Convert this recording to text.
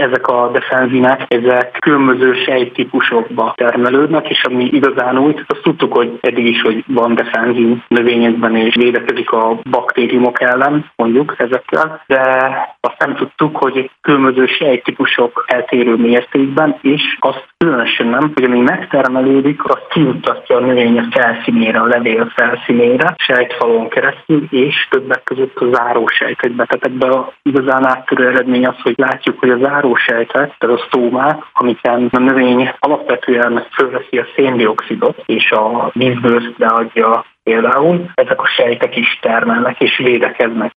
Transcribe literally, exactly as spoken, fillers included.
ezek a defenzinek, ezek különböző sejttípusokba termelődnek, és ami igazán új, azt tudtuk, hogy eddig is, hogy van defenzin növényekben, és védekezik a baktériumok ellen, mondjuk ezekkel, de azt nem tudtuk, hogy különböző sejttípusok eltérő mértékben, és azt különösen nem, hogy ami megtermelődik, azt kiutatja a növény a felszínére, a levél felszínére, sejtfalon keresztül, és többek között a zárósejtekbe. Tehát ebben a igazán áttörő eredmény az, hogy látjuk, hogy a zárósejtek, tehát a sztómák, amiken a növény alapvetően fölveszi a széndioxidot, és a vízből beadja például, ezek a sejtek is termelnek és védekeznek.